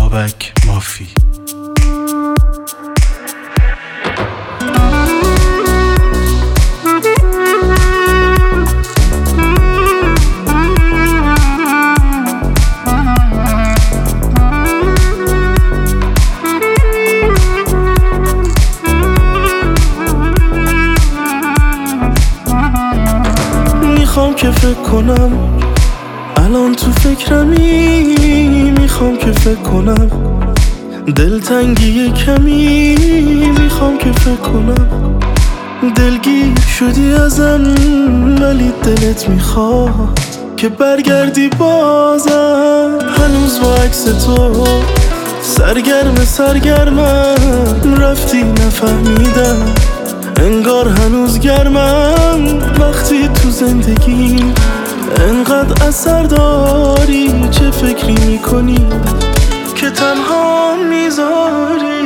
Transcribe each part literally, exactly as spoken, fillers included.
بابک مافی. میخوام که فکر کنم الان تو فکرمی، میخوام که فکر کنم دلتنگی کمی، میخوام که فکر کنم دلگیر شدی ازم ولی دلت میخواد که برگردی بازم. هنوز با عکس تو سرگرم سرگرمم، رفتی نفهمیدم انگار هنوز گرمم. وقتی تو زندگی انقدر اثر داری، چه فکری میکنی که تنها میذاری؟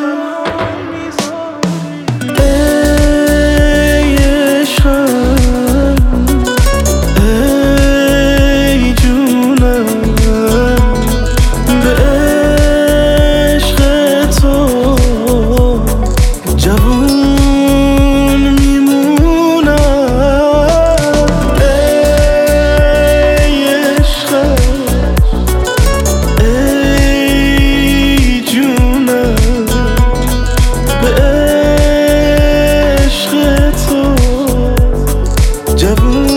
ای عشقم، ای جونم، به عشق تو جوون میمونم. ای عشقم، ای جونم، به عشق تو جوون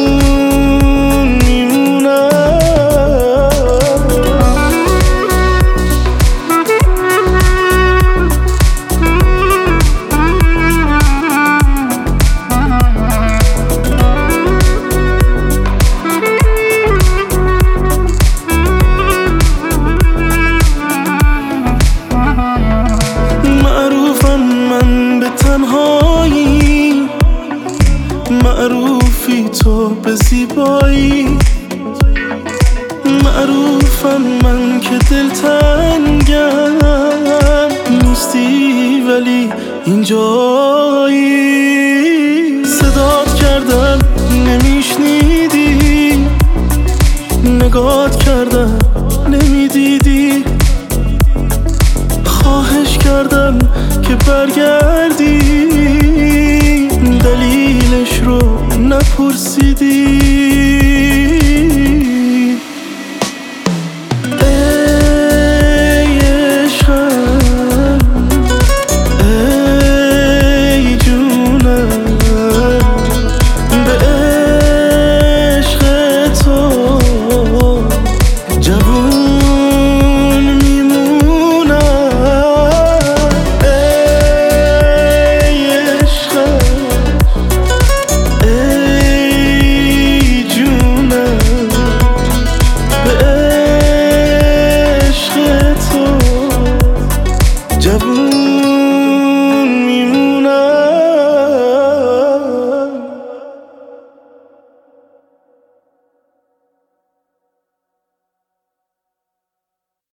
میمونم. معروفم من به تنهایی، معروفی تو به زیبایی، معروفم من که دلتنگم نیستی ولی اینجایی. صدات کردم نمیشنیدی، نگات کردم نمیدیدی، خواهش کردم که برگردی دلیلش رو نپرسیدی.